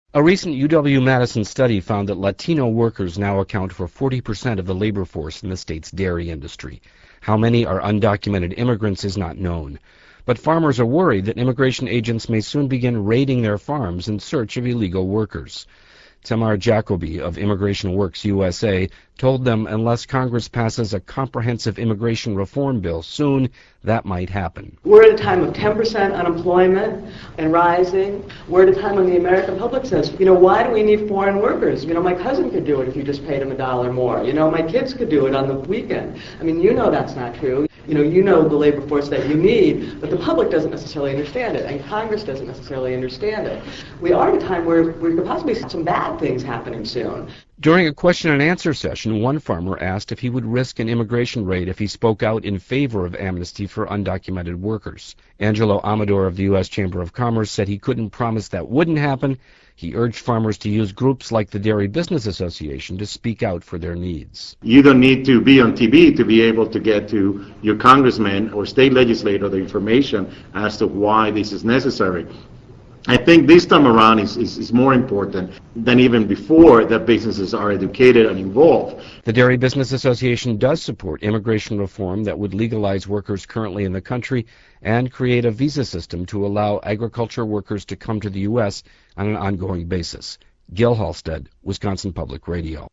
A recent UW-Madison study found that Latino workers now account for 40% of the labor force in the state's dairy industry. How many are undocumented immigrants is not known. But farmers are worried that immigration agents may soon begin raiding their farms in search of illegal workers. Tamar Jacoby of Immigration Works USA told them unless Congress passes a comprehensive immigration reform bill soon, that might happen. We're at a time of 10% unemployment and rising. We're at a time when the American public says, why do we need foreign workers? My cousin could do it if you just paid him $1 more. My kids could do it on the weekend. That's not true. You know the labor force that you need, but the public doesn't necessarily understand it, and Congress doesn't necessarily understand it. We are at a time where we could possibly see some bad things happening soon. During a question and answer session, one farmer asked if he would risk an immigration raid if he spoke out in favor of amnesty for undocumented workers. Angelo Amador of the U.S. Chamber of Commerce said he couldn't promise that wouldn't happen. He urged farmers to use groups like the Dairy Business Association to speak out for their needs. You don't need to be on TV to be able to get to your congressman or state legislator the information as to why this is necessary. I think this time around is more important than even before that businesses are educated and involved. The Dairy Business Association does support immigration reform that would legalize workers currently in the country and create a visa system to allow agriculture workers to come to the U.S. on an ongoing basis. Gil Halstead, Wisconsin Public Radio.